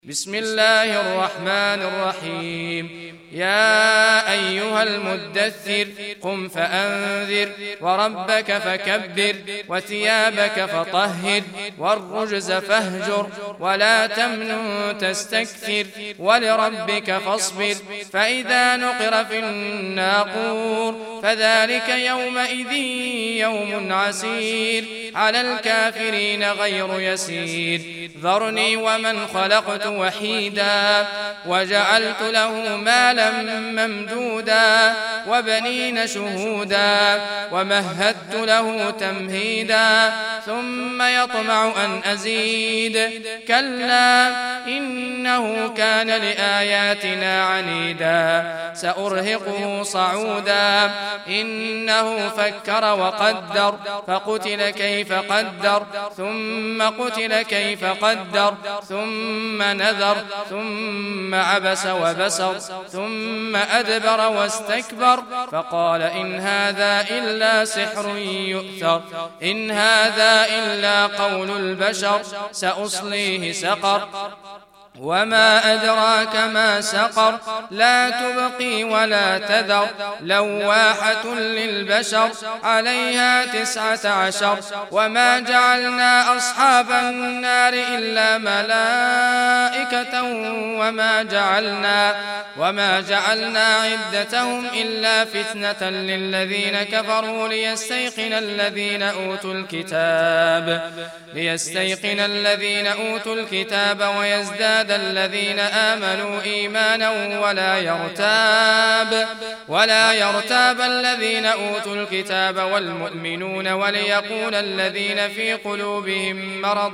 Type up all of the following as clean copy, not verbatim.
بسم الله الرحمن الرحيم. يا أيها المدثر قم فأنذر وربك فكبر وثيابك فطهر والرجز فاهجر ولا تمنن تستكثر ولربك فاصبر فإذا نقر في الناقور فذلك يومئذ يوم عسير على الكافرين غير يسير. ذرني ومن خلقت وحيدا وجعلت له مالا ممدودا وبنين شهودا ومهدت له تمهيدا ثم يطمع أن أزيد كلا إنه كان لآياتنا عنيدا سأرهقه صعودا إنه فكر وقدر فقتل كيف قدر ثم قتل كيف قدر ثم نذر ثم عبس وبسر ثم أدبر واستكبر فقال إن هذا إلا سحر يؤثر إن هذا إلا قول البشر سأصليه سقر وما أدراك ما سقر لا تبقي ولا تذر لواحة للبشر عليها 19 وما جعلنا أصحاب النار إلا ملائكة وما جعلنا عدتهم إلا فتنة للذين كفروا ليستيقن الذين أوتوا الكتاب ويزداد الذين آمنوا إيمانا ولا يرتاب الذين أوتوا الكتاب والمؤمنون وليقول الذين في قلوبهم مرض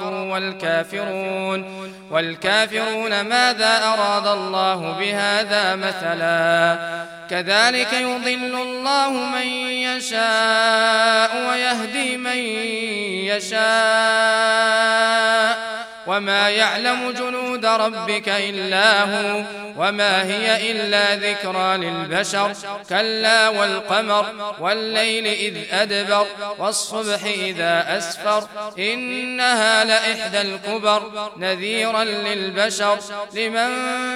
والكافرون ماذا أراد الله بهذا مثلا كذلك يضل الله من يشاء ويهدي من يشاء وما يعلم جنود ربك إلا هو وما هي إلا ذكرى للبشر كلا والقمر والليل إذ أدبر والصبح إذا أسفر إنها لإحدى الكبر نذيرا للبشر لمن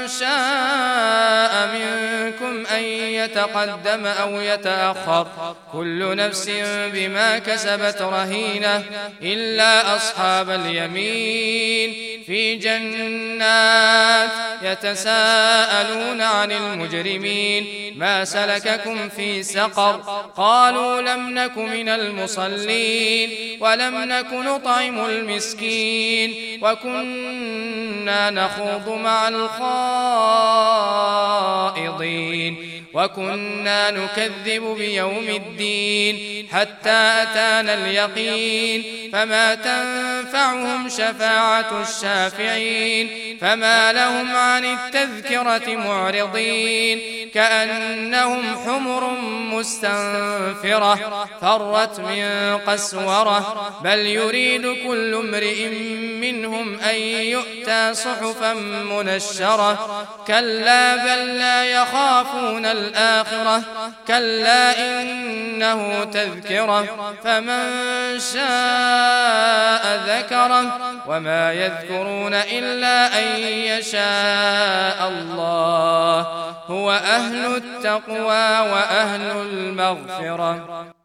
شاء منكم أن يتقدم أو يتأخر كل نفس بما كسبت رهينة إلا أصحاب اليمين في جنات يتساءلون عن المجرمين ما سلككم في سقر قالوا لم نك من المصلين ولم نك نطعم المسكين وكنا نخوض مع الخائضين وكنا نكذب بيوم الدين حتى أتانا اليقين فما تنفعهم شفاعة الشافعين فما لهم عن التذكرة معرضين كأنهم حمر مستنفرة فرت من قسورة بل يريد كل امرئ منهم أن يؤتى صحفا منشرة كلا بل لا يخافون الآخرة كلا إنه تذكرة فمن شاء ذكره وما يذكرون إلا أن يشاء الله هو أهل التقوى وأهل المغفرة.